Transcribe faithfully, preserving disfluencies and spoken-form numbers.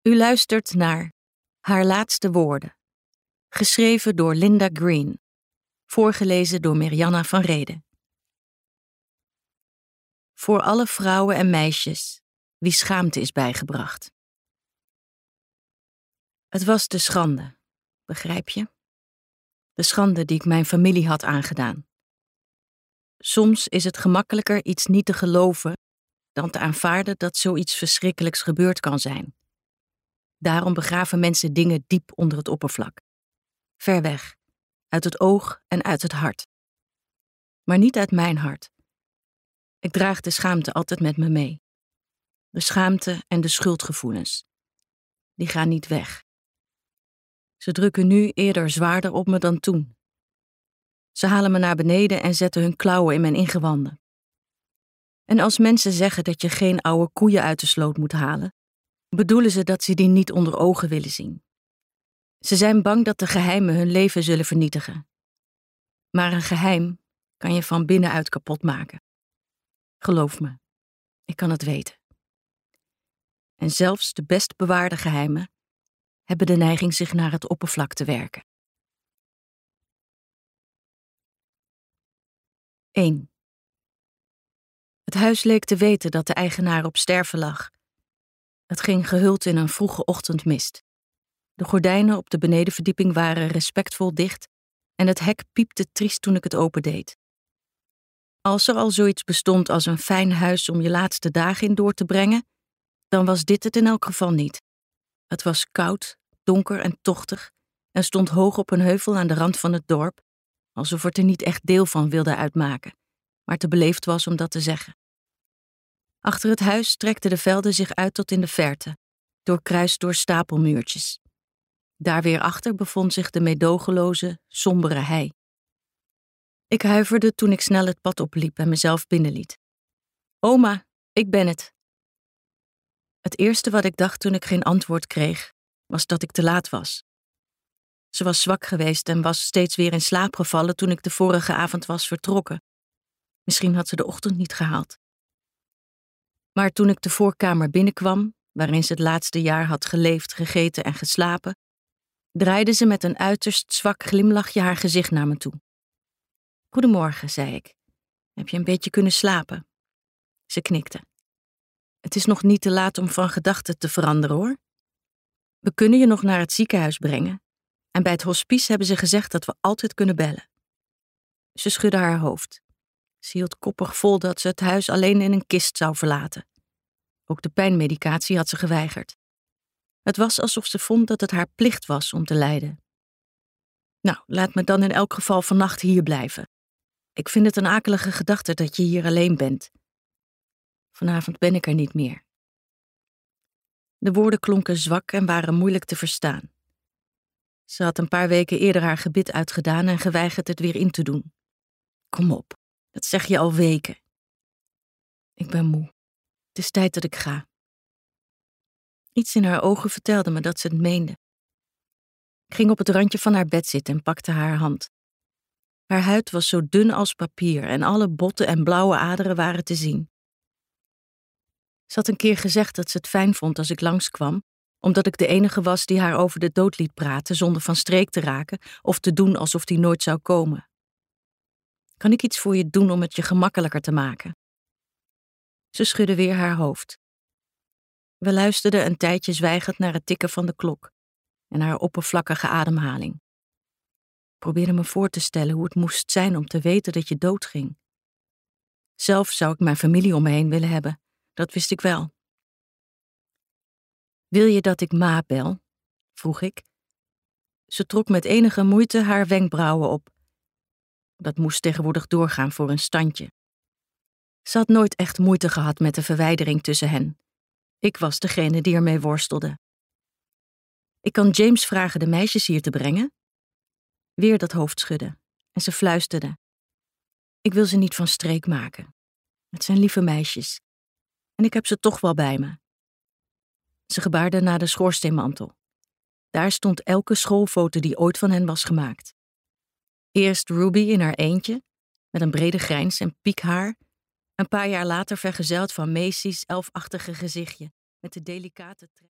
U luistert naar Haar laatste woorden, geschreven door Linda Green, voorgelezen door Mirjana van Rheden. Voor alle vrouwen en meisjes wie schaamte is bijgebracht. Het was de schande, begrijp je? De schande die ik mijn familie had aangedaan. Soms is het gemakkelijker iets niet te geloven dan te aanvaarden dat zoiets verschrikkelijks gebeurd kan zijn. Daarom begraven mensen dingen diep onder het oppervlak. Ver weg, uit het oog en uit het hart. Maar niet uit mijn hart. Ik draag de schaamte altijd met me mee. De schaamte en de schuldgevoelens. Die gaan niet weg. Ze drukken nu eerder zwaarder op me dan toen. Ze halen me naar beneden en zetten hun klauwen in mijn ingewanden. En als mensen zeggen dat je geen oude koeien uit de sloot moet halen, bedoelen ze dat ze die niet onder ogen willen zien. Ze zijn bang dat de geheimen hun leven zullen vernietigen. Maar een geheim kan je van binnenuit kapot maken. Geloof me, ik kan het weten. En zelfs de best bewaarde geheimen hebben de neiging zich naar het oppervlak te werken. één. Het huis leek te weten dat de eigenaar op sterven lag. Het ging gehuld in een vroege ochtendmist. De gordijnen op de benedenverdieping waren respectvol dicht en het hek piepte triest toen ik het opendeed. Als er al zoiets bestond als een fijn huis om je laatste dagen in door te brengen, dan was dit het in elk geval niet. Het was koud, donker en tochtig en stond hoog op een heuvel aan de rand van het dorp, alsof het er niet echt deel van wilde uitmaken, maar te beleefd was om dat te zeggen. Achter het huis strekten de velden zich uit tot in de verte, doorkruist door stapelmuurtjes. Daar weer achter bevond zich de meedogenloze, sombere hei. Ik huiverde toen ik snel het pad opliep en mezelf binnenliet. Oma, ik ben het. Het eerste wat ik dacht toen ik geen antwoord kreeg, was dat ik te laat was. Ze was zwak geweest en was steeds weer in slaap gevallen toen ik de vorige avond was vertrokken. Misschien had ze de ochtend niet gehaald. Maar toen ik de voorkamer binnenkwam, waarin ze het laatste jaar had geleefd, gegeten en geslapen, draaide ze met een uiterst zwak glimlachje haar gezicht naar me toe. Goedemorgen, zei ik. Heb je een beetje kunnen slapen? Ze knikte. Het is nog niet te laat om van gedachten te veranderen, hoor. We kunnen je nog naar het ziekenhuis brengen. En bij het hospice hebben ze gezegd dat we altijd kunnen bellen. Ze schudde haar hoofd. Ze hield koppig vol dat ze het huis alleen in een kist zou verlaten. Ook de pijnmedicatie had ze geweigerd. Het was alsof ze vond dat het haar plicht was om te lijden. Nou, laat me dan in elk geval vannacht hier blijven. Ik vind het een akelige gedachte dat je hier alleen bent. Vanavond ben ik er niet meer. De woorden klonken zwak en waren moeilijk te verstaan. Ze had een paar weken eerder haar gebit uitgedaan en geweigerd het weer in te doen. Kom op, dat zeg je al weken. Ik ben moe. Het is tijd dat ik ga. Iets in haar ogen vertelde me dat ze het meende. Ik ging op het randje van haar bed zitten en pakte haar hand. Haar huid was zo dun als papier en alle botten en blauwe aderen waren te zien. Ze had een keer gezegd dat ze het fijn vond als ik langskwam, omdat ik de enige was die haar over de dood liet praten zonder van streek te raken of te doen alsof die nooit zou komen. Kan ik iets voor je doen om het je gemakkelijker te maken? Ze schudde weer haar hoofd. We luisterden een tijdje zwijgend naar het tikken van de klok en haar oppervlakkige ademhaling. Ik probeerde me voor te stellen hoe het moest zijn om te weten dat je doodging. Zelf zou ik mijn familie om me heen willen hebben, dat wist ik wel. Wil je dat ik Ma bel? Vroeg ik. Ze trok met enige moeite haar wenkbrauwen op. Dat moest tegenwoordig doorgaan voor een standje. Ze had nooit echt moeite gehad met de verwijdering tussen hen. Ik was degene die ermee worstelde. Ik kan James vragen de meisjes hier te brengen? Weer dat hoofd schudden en ze fluisterde. Ik wil ze niet van streek maken. Het zijn lieve meisjes. En ik heb ze toch wel bij me. Ze gebaarde naar de schoorsteenmantel. Daar stond elke schoolfoto die ooit van hen was gemaakt. Eerst Ruby in haar eentje, met een brede grijns en piekhaar. Een paar jaar later vergezeld van Macy's elfachtige gezichtje, met de delicate trek.